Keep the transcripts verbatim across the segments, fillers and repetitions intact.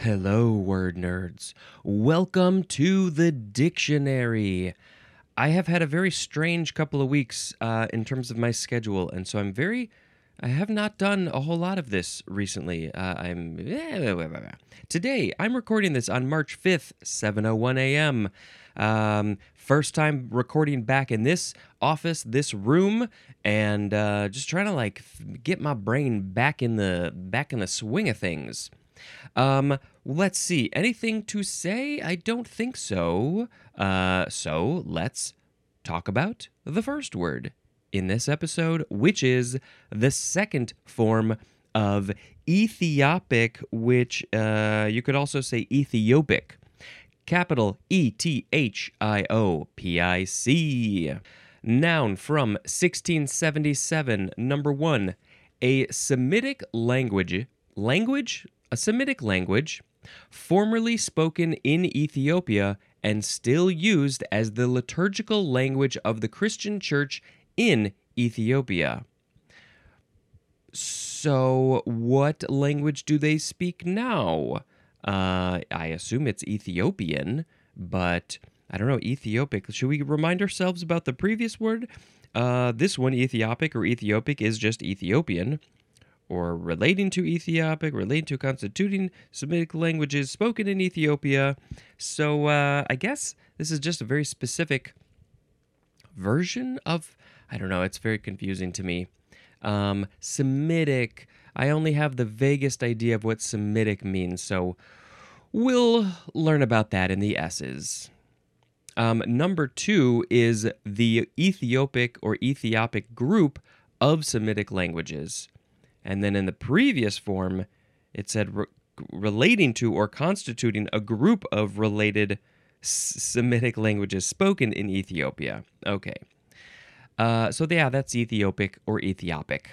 Hello, word nerds. Welcome to the dictionary. I have had a very strange couple of weeks uh, in terms of my schedule, and so I'm very. I have not done a whole lot of this recently. Uh, I'm today. I'm recording this on March fifth, seven oh one a.m. Um, first time recording back in this office, this room, and uh, just trying to like get my brain back in the back in the swing of things. Um, let's see. Anything to say? I don't think so. Uh, so let's talk about the first word in this episode, which is the second form of Ethiopic, which uh, you could also say Ethiopic. Capital E T H I O P I C. Noun from sixteen seventy-seven. Number one, a Semitic language. Language? A Semitic language, formerly spoken in Ethiopia and still used as the liturgical language of the Christian Church in Ethiopia. So, what language do they speak now? Uh, I assume it's Ethiopian, but I don't know, Ethiopic. Should we remind ourselves about the previous word? Uh, this one, Ethiopic or Ethiopic, is just Ethiopian, or relating to Ethiopic, relating to constituting Semitic languages spoken in Ethiopia. So uh, I guess this is just a very specific version of, I don't know, it's very confusing to me. Um, Semitic, I only have the vaguest idea of what Semitic means, so we'll learn about that in the S's. Um, number two is the Ethiopic or Ethiopic group of Semitic languages. And then in the previous form, it said re- relating to or constituting a group of related S- Semitic languages spoken in Ethiopia. Okay. Uh, so yeah, that's Ethiopic or Ethiopic.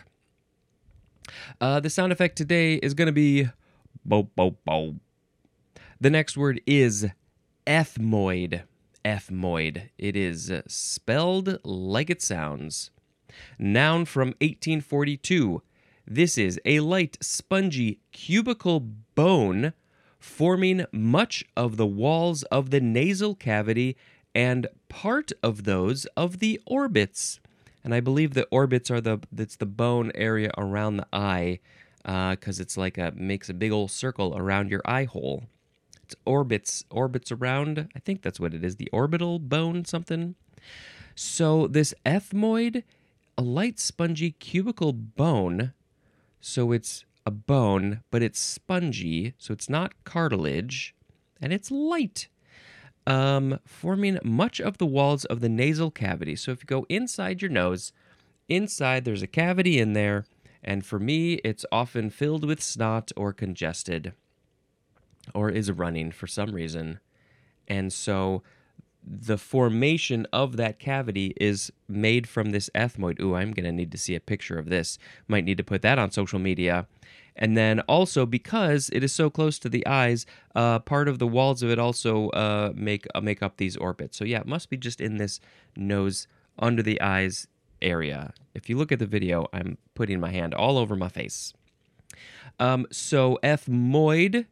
Uh, the sound effect today is going to be bo bo bo. The next word is ethmoid. Ethmoid. It is spelled like it sounds. Noun from eighteen forty-two. This is a light, spongy, cubical bone forming much of the walls of the nasal cavity and part of those of the orbits. And I believe the orbits are the that's the bone area around the eye, because uh, it's like a makes a big old circle around your eye hole. It's orbits, orbits around. I think that's what it is. The orbital bone, something. So this ethmoid, a light, spongy, cubical bone. So it's a bone, but it's spongy, so it's not cartilage, and it's light, um, forming much of the walls of the nasal cavity. So if you go inside your nose, inside there's a cavity in there, and for me, it's often filled with snot or congested, or is running for some reason. And so the formation of that cavity is made from this ethmoid. Ooh, I'm going to need to see a picture of this. Might need to put that on social media. And then also, because it is so close to the eyes, uh, part of the walls of it also uh, make uh, make up these orbits. So yeah, it must be just in this nose, under the eyes area. If you look at the video, I'm putting my hand all over my face. Um, so ethmoid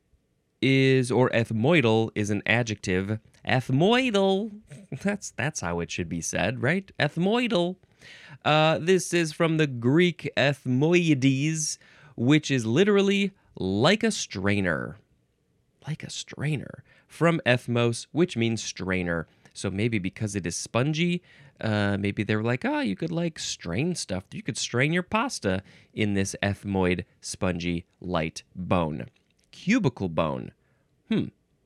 is, or ethmoidal is an adjective. Ethmoidal. That's that's how it should be said, right? Ethmoidal. Uh, this is from the Greek ethmoides, which is literally like a strainer. Like a strainer. From ethmos, which means strainer. So maybe because it is spongy, uh, maybe they're like, ah, oh, you could like strain stuff. You could strain your pasta in this ethmoid, spongy, light bone. Cubical bone. Hmm.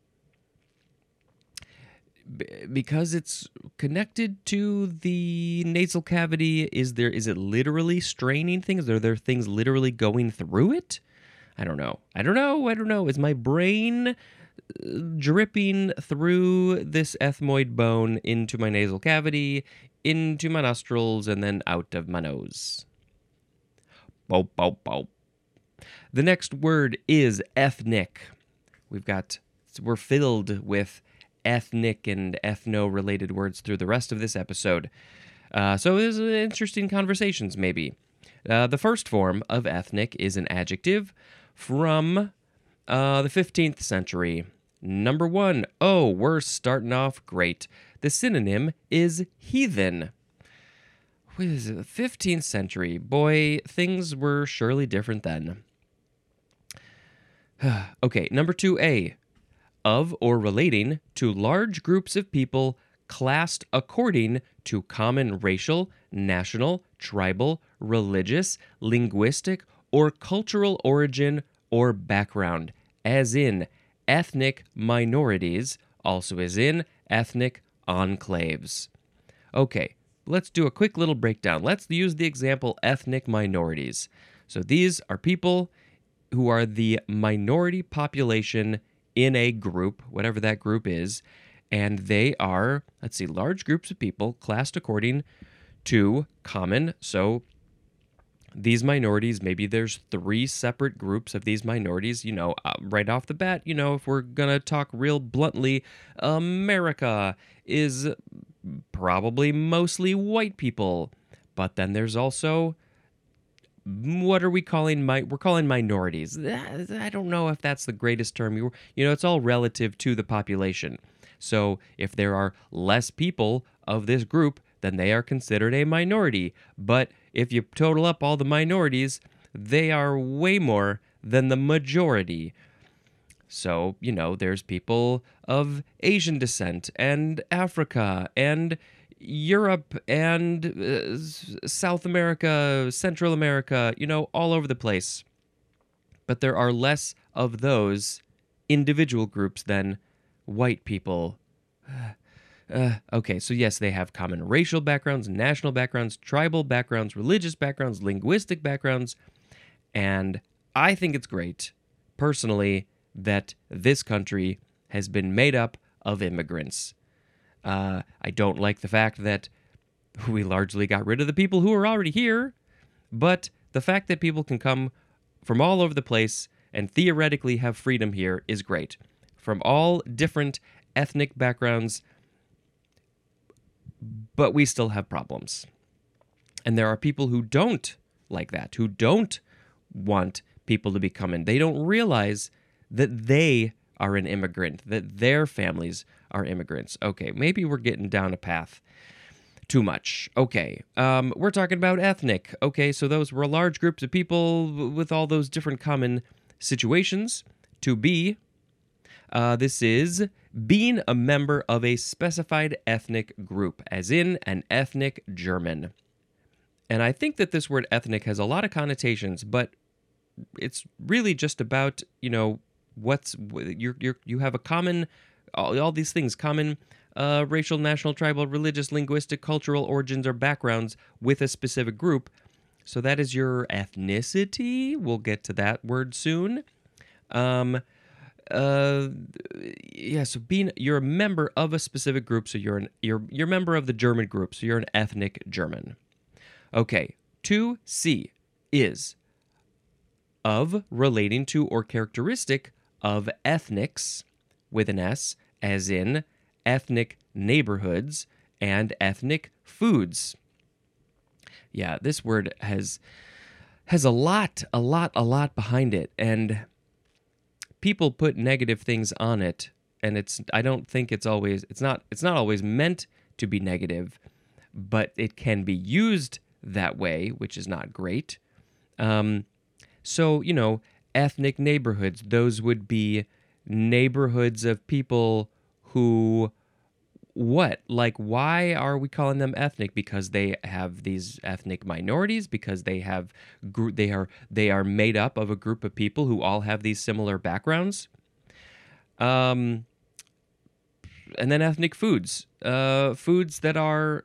Because it's connected to the nasal cavity, is there is it literally straining things? Are there things literally going through it? I don't know. I don't know. I don't know. Is my brain dripping through this ethmoid bone into my nasal cavity, into my nostrils, and then out of my nose? Boop, boop, boop. The next word is ethnic. We've got, we're filled with ethnic and ethno-related words through the rest of this episode. Uh, so there's interesting conversations, maybe. Uh, the first form of ethnic is an adjective from Uh, the fifteenth century. Number one. Oh, we're starting off great. The synonym is heathen. What is it? The fifteenth century. Boy, things were surely different then. Okay, number two A. Of or relating to large groups of people classed according to common racial, national, tribal, religious, linguistic, or cultural origin or background, as in ethnic minorities, also as in ethnic enclaves. Okay, let's do a quick little breakdown. Let's use the example ethnic minorities. So these are people who are the minority population in a group, whatever that group is, and they are, let's see, large groups of people classed according to common. So these minorities, maybe there's three separate groups of these minorities, you know, uh, right off the bat, you know, if we're going to talk real bluntly, America is probably mostly white people, but then there's also, what are we calling, my, we're calling minorities. I don't know if that's the greatest term. You know, it's all relative to the population. So if there are less people of this group, then they are considered a minority. But if you total up all the minorities, they are way more than the majority. So, you know, there's people of Asian descent and Africa and Europe and uh, South America, Central America, you know, all over the place. But there are less of those individual groups than white people. Uh, okay, so yes, they have common racial backgrounds, national backgrounds, tribal backgrounds, religious backgrounds, linguistic backgrounds, and I think it's great, personally, that this country has been made up of immigrants. Uh, I don't like the fact that we largely got rid of the people who are already here, but the fact that people can come from all over the place and theoretically have freedom here is great. From all different ethnic backgrounds, but we still have problems. And there are people who don't like that, who don't want people to be coming. They don't realize that they are an immigrant, that their families are immigrants. Okay, maybe we're getting down a path too much. Okay, um, we're talking about ethnic. Okay, so those were large groups of people with all those different common situations. To be, uh, this is being a member of a specified ethnic group, as in an ethnic German. And I think that this word ethnic has a lot of connotations, but it's really just about, you know, what's, you're, you're, you have a common, all, all these things, common uh, racial, national, tribal, religious, linguistic, cultural origins or backgrounds with a specific group. So that is your ethnicity. We'll get to that word soon. Um, uh, yeah, so being, you're a member of a specific group, so you're an, you're, you're a member of the German group, so you're an ethnic German. Okay, two C is of, relating to, or characteristic of ethnics, with an S, as in ethnic neighborhoods and ethnic foods. Yeah, this word has has a lot, a lot, a lot behind it, and people put negative things on it, and it's, I don't think it's always, it's not, it's not always meant to be negative, but it can be used that way, which is not great. Um, so, you know, ethnic neighborhoods, those would be neighborhoods of people who, what? Like, why are we calling them ethnic? Because they have these ethnic minorities, because they have, gr- they are, they are made up of a group of people who all have these similar backgrounds. Um, and then ethnic foods, uh, foods that are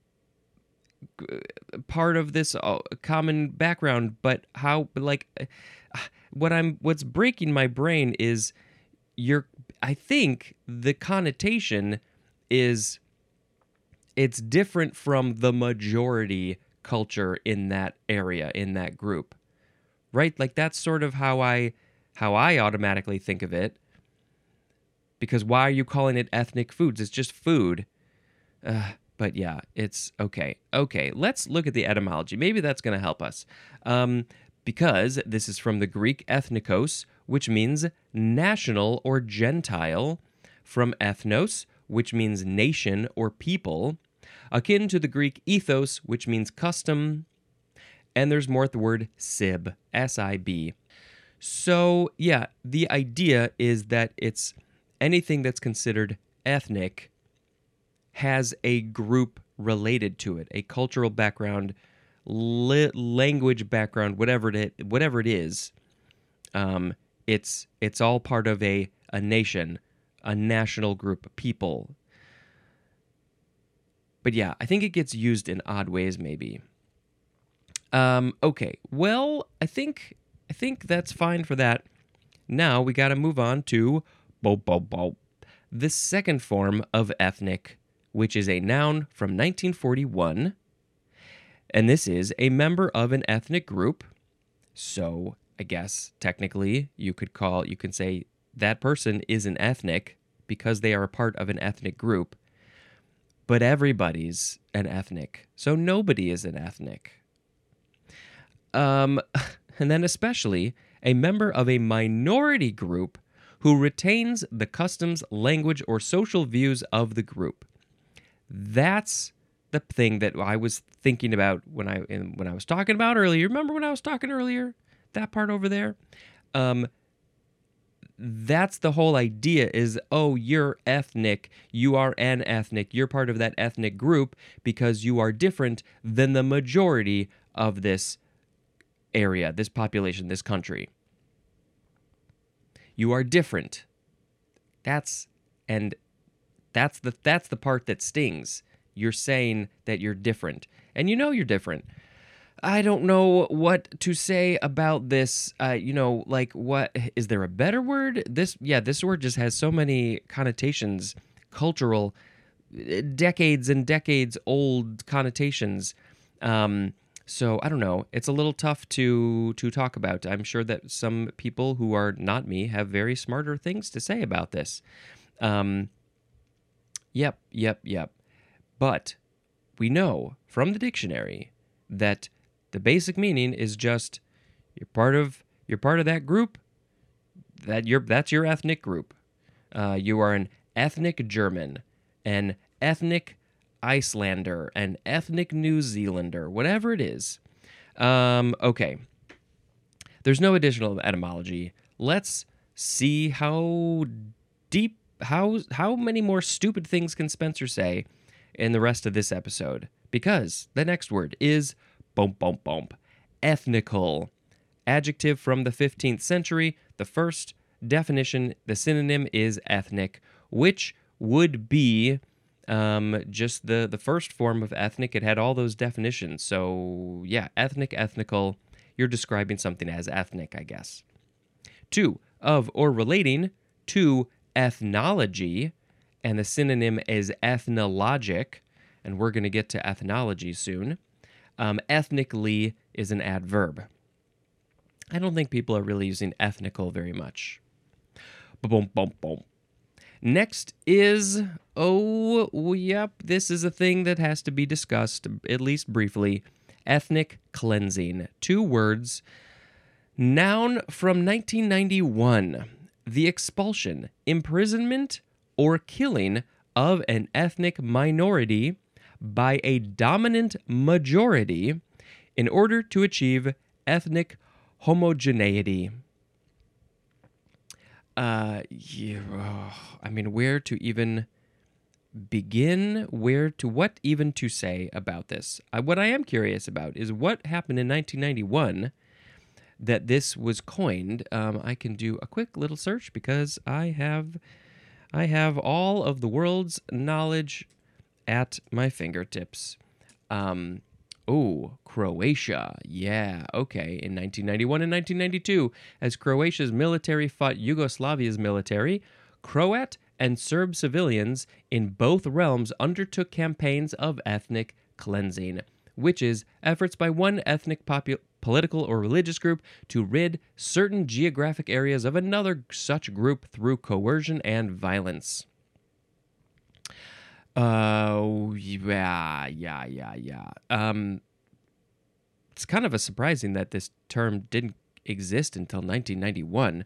part of this common background, but how, like, what I'm, what's breaking my brain is you're, I think the connotation is it's different from the majority culture in that area, in that group, right? Like, that's sort of how I, how I automatically think of it. Because why are you calling it ethnic foods? It's just food. Uh, But yeah, it's okay. Okay, let's look at the etymology. Maybe that's going to help us. Um, because this is from the Greek ethnikos, which means national or Gentile, from ethnos, which means nation or people, akin to the Greek ethos, which means custom, and there's more at the word sib, S I B. So, yeah, the idea is that it's anything that's considered ethnic has a group related to it, a cultural background, li- language background, whatever it whatever it is. Um, it's it's all part of a a nation, a national group of people. But yeah, I think it gets used in odd ways, maybe. Um, okay, well, I think I think that's fine for that. Now we got to move on to bo bo bo, the second form of ethnic, which is a noun from nineteen forty-one, and this is a member of an ethnic group. So I guess technically you could call you can say that person is an ethnic because they are a part of an ethnic group. But everybody's an ethnic, so nobody is an ethnic. Um, and then especially a member of a minority group who retains the customs, language, or social views of the group. That's the thing that I was thinking about when I when I was talking about earlier. Remember when I was talking earlier? That part over there? Um, that's the whole idea is, oh, you're ethnic. You are an ethnic. You're part of that ethnic group because you are different than the majority of this area, this population, this country. You are different. That's and that's the that's the part that stings. You're saying that you're different, and you know you're different. I don't know what to say about this. Uh, you know, like, what is there a better word? This, yeah, this word just has so many connotations, cultural, decades and decades old connotations. Um, So I don't know. It's a little tough to to talk about. I'm sure that some people who are not me have very smarter things to say about this. Um, yep, yep, yep. But we know from the dictionary that the basic meaning is just you're part of you're part of that group. That you're that's your ethnic group. Uh, you are an ethnic German, an ethnic Icelander, an ethnic New Zealander, whatever it is. Um, okay. There's no additional etymology. Let's see how deep, how how many more stupid things can Spencer say in the rest of this episode? Because the next word is bump, bump, bump. Ethnical. Adjective from the fifteenth century. The first definition, the synonym is ethnic, which would be um, just the, the first form of ethnic. It had all those definitions. So, yeah, ethnic, ethnical. You're describing something as ethnic, I guess. Two, of or relating to ethnology, and the synonym is ethnologic, and we're going to get to ethnology soon. Um, ethnically is an adverb. I don't think people are really using ethnical very much. Boom, boom, boom. Next is, oh, yep, this is a thing that has to be discussed, at least briefly. Ethnic cleansing. Two words. Noun from nineteen ninety-one. The expulsion, imprisonment, or killing of an ethnic minority by a dominant majority in order to achieve ethnic homogeneity. Uh, yeah, oh, I mean, where to even begin? Where to, what even to say about this? Uh, what I am curious about is what happened in nineteen ninety-one that this was coined. Um, I can do a quick little search because I have, I have all of the world's knowledge at my fingertips. Um, Oh, Croatia. Yeah, okay. In nineteen ninety-one and nineteen ninety-two, as Croatia's military fought Yugoslavia's military, Croat and Serb civilians in both realms undertook campaigns of ethnic cleansing, which is efforts by one ethnic, popu- political, or religious group to rid certain geographic areas of another such group through coercion and violence. Uh, yeah, yeah, yeah, yeah. Um, it's kind of a surprising that this term didn't exist until nineteen ninety-one.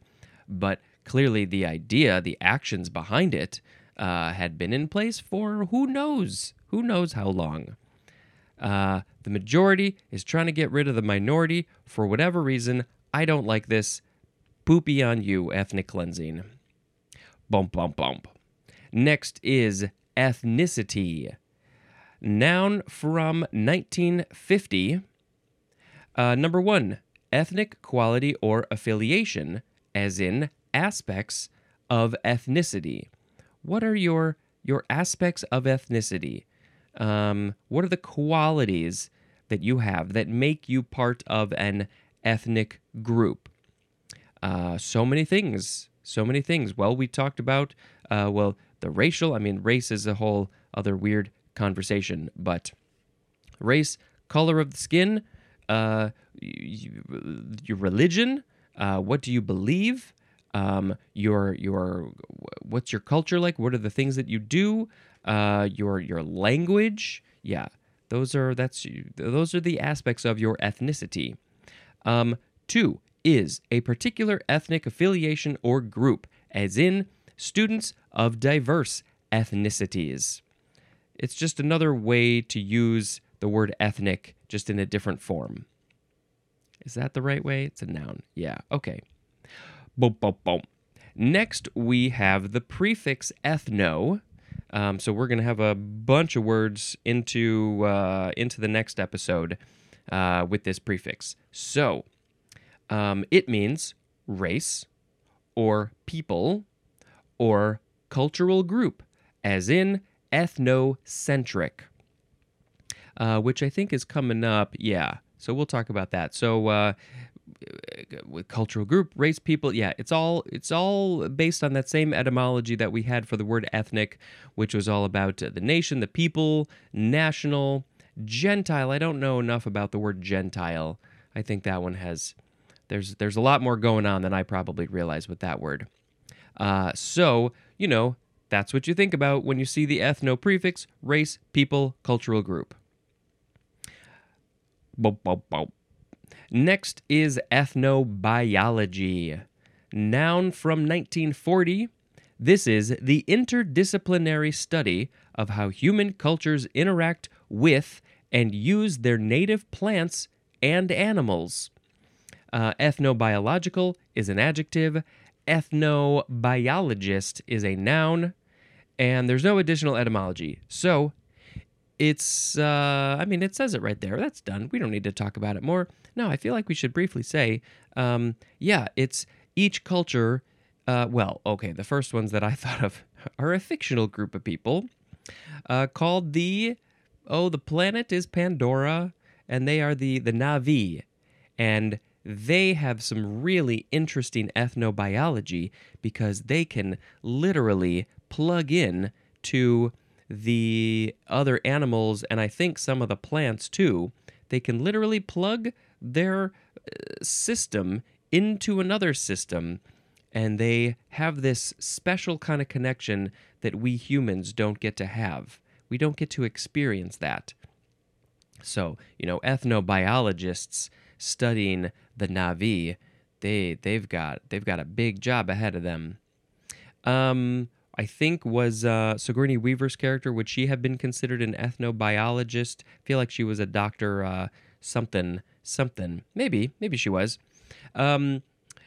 but clearly the idea, the actions behind it, uh, had been in place for who knows, who knows how long. Uh, the majority is trying to get rid of the minority for whatever reason. I don't like this. Poopy on you, ethnic cleansing. Bump, bump, bump. Next is ethnicity. Noun from nineteen fifty. Uh, number one, ethnic quality or affiliation, as in aspects of ethnicity. What are your your aspects of ethnicity? Um, what are the qualities that you have that make you part of an ethnic group? Uh, so many things. So many things. Well, we talked about, uh, well, the racial. I mean, race is a whole other weird conversation, but race, color of the skin, uh, y- your religion, uh, what do you believe, um, your your what's your culture like? What are the things that you do? Uh, your your language, yeah, those are that's those are the aspects of your ethnicity. Um, two is a particular ethnic affiliation or group, as in students of diverse ethnicities. It's just another way to use the word ethnic, just in a different form. Is that the right way? It's a noun. Yeah, okay. Boom, boom, boom. Next, we have the prefix ethno. Um, so we're going to have a bunch of words into uh, into the next episode uh, with this prefix. So um, it means race or people or cultural group, as in ethnocentric, uh, which I think is coming up. Yeah, so we'll talk about that. So uh, with cultural group, race, people, yeah, it's all it's all based on that same etymology that we had for the word ethnic, which was all about uh, the nation, the people, national, Gentile. I don't know enough about the word Gentile. I think that one has there's there's a lot more going on than I probably realize with that word. Uh, so you know. That's what you think about when you see the ethno prefix, race, people, cultural group. Boop, boop, boop. Next is ethnobiology. Noun from nineteen forty. This is the interdisciplinary study of how human cultures interact with and use their native plants and animals. Uh, ethnobiological is an adjective. Ethnobiologist is a noun. And there's no additional etymology. So it's, uh, I mean, it says it right there. That's done. We don't need to talk about it more. No, I feel like we should briefly say, um, yeah, it's each culture. Uh, well, okay, the first ones that I thought of are a fictional group of people uh, called the, oh, the planet is Pandora, and they are the, the Na'vi. And they have some really interesting ethnobiology because they can literally plug in to the other animals, and I think some of the plants too. They can literally plug their system into another system, and they have this special kind of connection that we humans don't get to have. We don't get to experience that. So, you know, ethnobiologists studying the Na'vi, they they've got they've got a big job ahead of them. Um, I think was uh, Sigourney Weaver's character, would she have been considered an ethnobiologist? I feel like she was a doctor, uh, something, something. Maybe, maybe she was. Um,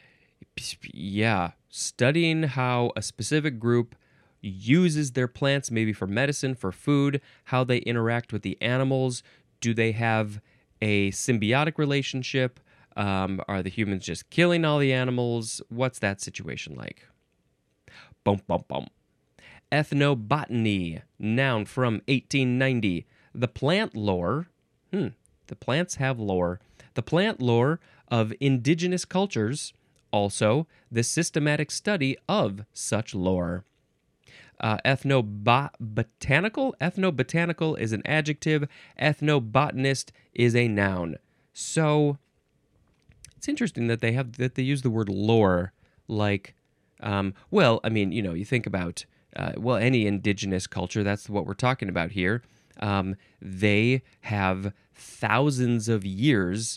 yeah, studying how a specific group uses their plants, maybe for medicine, for food, how they interact with the animals. Do they have a symbiotic relationship? Um, are the humans just killing all the animals? What's that situation like? Bum, bum, bum. Ethnobotany, noun from eighteen ninety. The plant lore, hmm, the plants have lore. The plant lore of indigenous cultures, also the systematic study of such lore. Uh, ethnobotanical? Ethnobotanical is an adjective. Ethnobotanist is a noun. So it's interesting that they have that they use the word lore like, um, well, I mean, you know, you think about uh, well, any indigenous culture. That's what we're talking about here. Um, they have thousands of years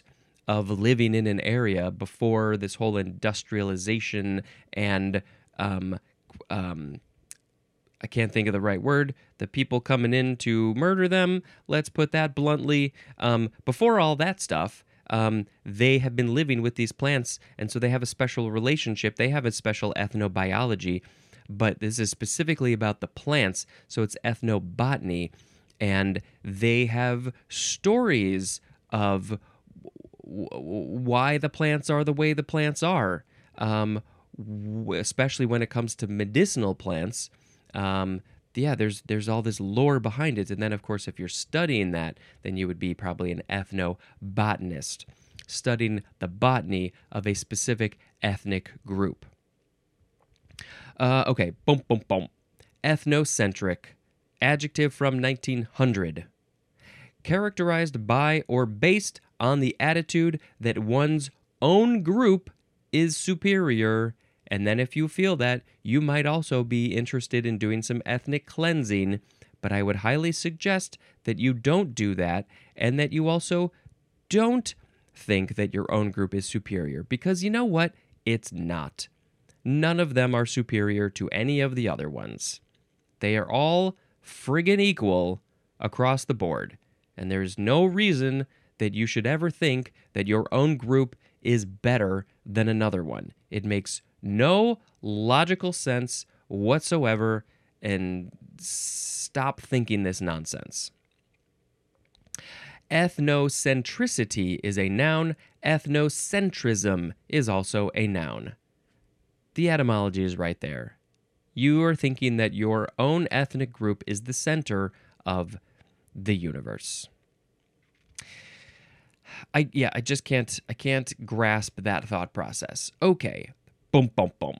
of living in an area before this whole industrialization and um, um, I can't think of the right word, the people coming in to murder them, let's put that bluntly. Um, before all that stuff, um, they have been living with these plants, and so they have a special relationship. They have a special ethnobiology, but this is specifically about the plants, so it's ethnobotany, and they have stories of w- why the plants are the way the plants are, um, w- especially when it comes to medicinal plants. Um, yeah, there's there's all this lore behind it, and then of course, if you're studying that, then you would be probably an ethnobotanist, studying the botany of a specific ethnic group. Uh, okay, boom, boom, boom. Ethnocentric, adjective from nineteen hundred. Characterized by or based on the attitude that one's own group is superior. And then if you feel that, you might also be interested in doing some ethnic cleansing, but I would highly suggest that you don't do that and that you also don't think that your own group is superior, because you know what? It's not. None of them are superior to any of the other ones. They are all friggin' equal across the board, and there's no reason that you should ever think that your own group is better than another one. It makes no logical sense whatsoever, and stop thinking this nonsense. Ethnocentricity is a noun. Ethnocentrism is also a noun. The etymology is right there. You are thinking that your own ethnic group is the center of the universe. I yeah, I just can't I can't grasp that thought process. Okay. Boom, boom, boom.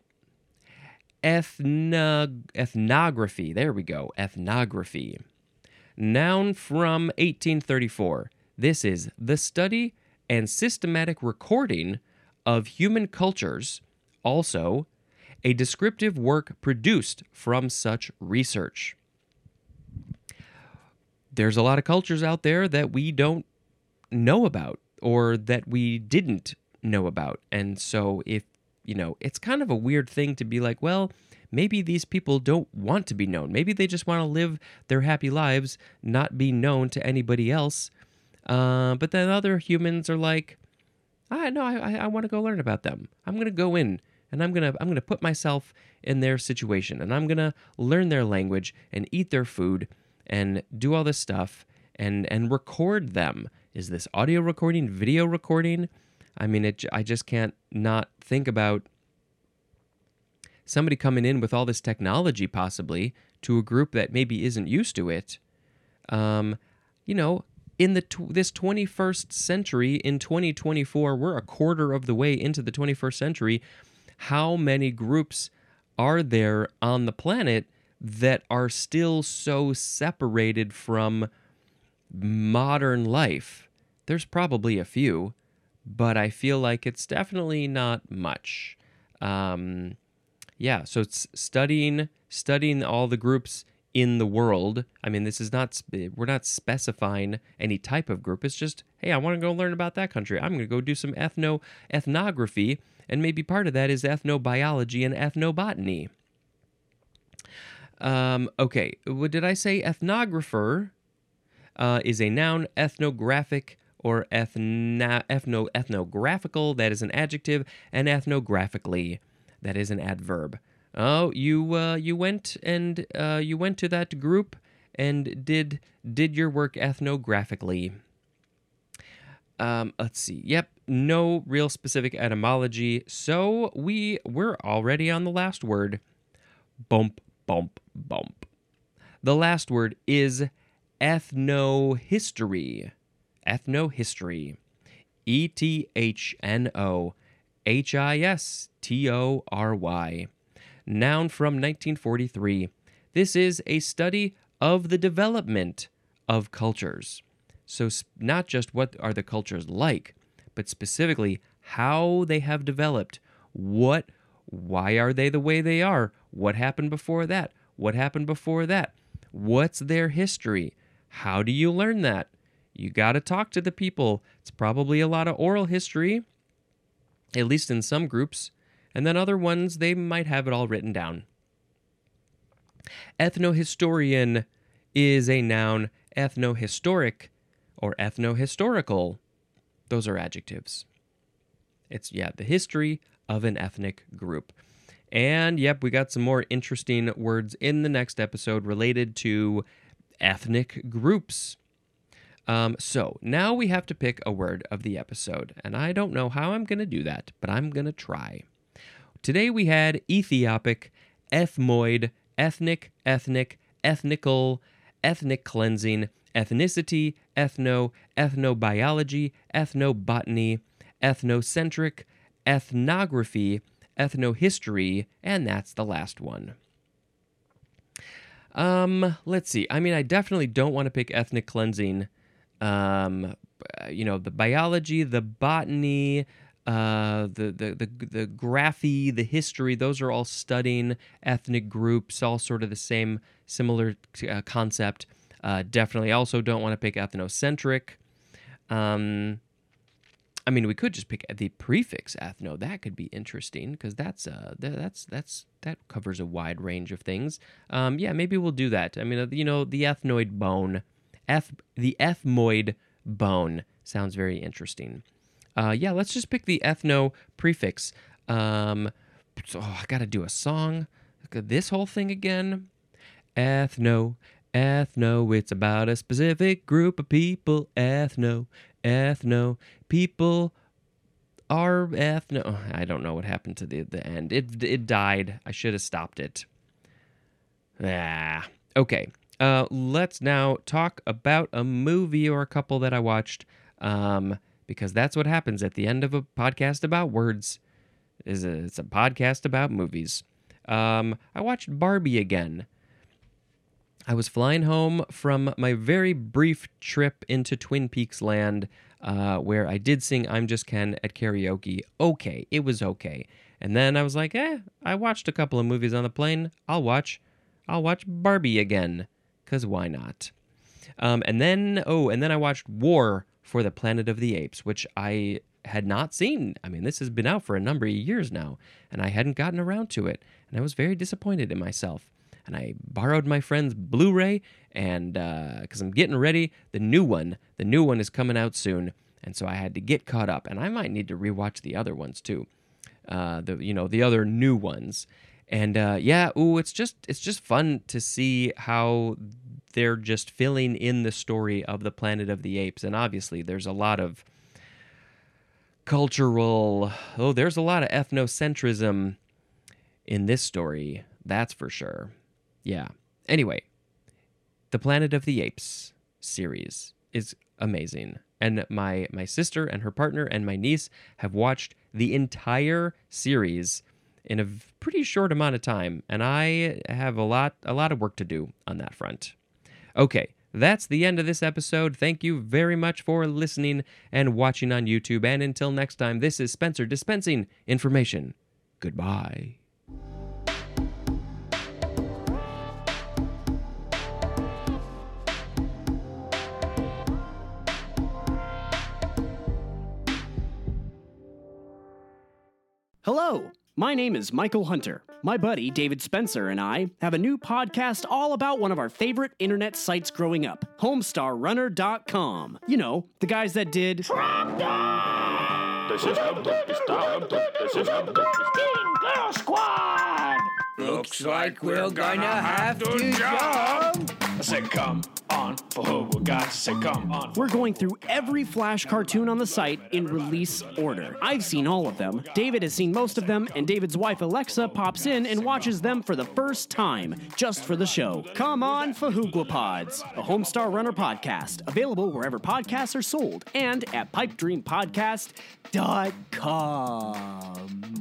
Ethno, ethnography. There we go. Ethnography. Noun from eighteen thirty-four. This is the study and systematic recording of human cultures. Also, a descriptive work produced from such research. There's a lot of cultures out there that we don't know about, or that we didn't know about. And so if, you know, it's kind of a weird thing to be like, well, maybe these people don't want to be known. Maybe they just want to live their happy lives, not be known to anybody else. Uh, but then other humans are like, I know, I, I want to go learn about them. I'm going to go in and I'm going to I'm going to put myself in their situation, and I'm going to learn their language and eat their food and do all this stuff and and record them. Is this audio recording, video recording? I mean, it, I just can't not think about somebody coming in with all this technology possibly to a group that maybe isn't used to it. Um, you know, in the tw- this twenty-first century, in twenty twenty-four, we're a quarter of the way into the twenty-first century. How many groups are there on the planet that are still so separated from modern life? There's probably a few, but I feel like it's definitely not much. Um, yeah, so it's studying studying all the groups in the world. I mean, this is not, we're not specifying any type of group. It's just, hey, I want to go learn about that country. I'm going to go do some ethno ethnography, and maybe part of that is ethnobiology and ethnobotany. Um, okay, what did I say? Ethnographer uh, is a noun. Ethnographic or ethno, ethno, ethnographical, that is an adjective, and ethnographically, that is an adverb. Oh, you uh, you went and uh, you went to that group and did did your work ethnographically. Um, let's see. Yep, no real specific etymology. So we we're already on the last word. Bump, bump, bump. The last word is ethnohistory. Ethnohistory. E T H N O H I S T O R Y. Noun from nineteen forty-three. This is a study of the development of cultures. So not just what are the cultures like, but specifically how they have developed. What, why are they the way they are? What happened before that? What happened before that? What's their history? How do you learn that? You got to talk to the people. It's probably a lot of oral history, at least in some groups, and then other ones, they might have it all written down. Ethnohistorian is a noun. Ethnohistoric or ethnohistorical, those are adjectives. It's, yeah, the history of an ethnic group. And, yep, we got some more interesting words in the next episode related to ethnic groups. Um, so, now we have to pick a word of the episode, and I don't know how I'm going to do that, but I'm going to try. Today we had Ethiopic, ethmoid, ethnic, ethnic, ethnical, ethnic cleansing, ethnicity, ethno, ethnobiology, ethnobotany, ethnocentric, ethnography, ethnohistory, and that's the last one. Um, let's see. I mean, I definitely don't want to pick ethnic cleansing. Um, you know, the biology, the botany, uh, the, the, the, the graphy, the history, those are all studying ethnic groups, all sort of the same, similar uh, concept. Uh, definitely also don't want to pick ethnocentric. Um, I mean, we could just pick the prefix ethno. That could be interesting because that's uh that's that's that covers a wide range of things. Um, yeah, maybe we'll do that. I mean, you know, the ethnoid bone, eth the ethmoid bone sounds very interesting. Uh, yeah, let's just pick the ethno prefix. Um, so, oh, I got to do a song. Look at this whole thing again. Ethno. Ethno, it's about a specific group of people. Ethno, ethno, people are ethno. Oh, I don't know what happened to the, the end. It it died. I should have stopped it. Ah, okay. Uh, let's now talk about a movie or a couple that I watched, um, because that's what happens at the end of a podcast about words. Is a, it's a podcast about movies. Um, I watched Barbie again. I was flying home from my very brief trip into Twin Peaks land, uh, where I did sing I'm Just Ken at karaoke. Okay, it was okay. And then I was like, eh, I watched a couple of movies on the plane. I'll watch, I'll watch Barbie again, because why not? Um, and then, oh, and then I watched War for the Planet of the Apes, which I had not seen. I mean, this has been out for a number of years now, and I hadn't gotten around to it. And I was very disappointed in myself. And I borrowed my friend's Blu-ray, and because uh, I'm getting ready, the new one, the new one is coming out soon, and so I had to get caught up. And I might need to rewatch the other ones too, uh, the you know the other new ones. And uh, yeah, ooh, it's just it's just fun to see how they're just filling in the story of the Planet of the Apes. And obviously, there's a lot of cultural, oh, there's a lot of ethnocentrism in this story. That's for sure. Yeah. Anyway, the Planet of the Apes series is amazing. And my my sister and her partner and my niece have watched the entire series in a pretty short amount of time, and I have a lot a lot of work to do on that front. Okay, that's the end of this episode. Thank you very much for listening and watching on YouTube, and until next time, this is Spencer dispensing information. Goodbye. Hello, my name is Michael Hunter. My buddy David Spencer and I have a new podcast all about one of our favorite internet sites growing up, Homestar Runner dot com. You know, the guys that did... This is This is Teen Girl Squad! Looks like we're gonna have to jump. I said come on, for who we got to say come on. We're going through every Flash cartoon on the site in release order. I've seen all of them. David has seen most of them, and David's wife Alexa pops in and watches them for the first time, just for the show. Come on, Fahoogwapods, a Homestar Runner podcast, available wherever podcasts are sold, and at pipe dream podcast dot com.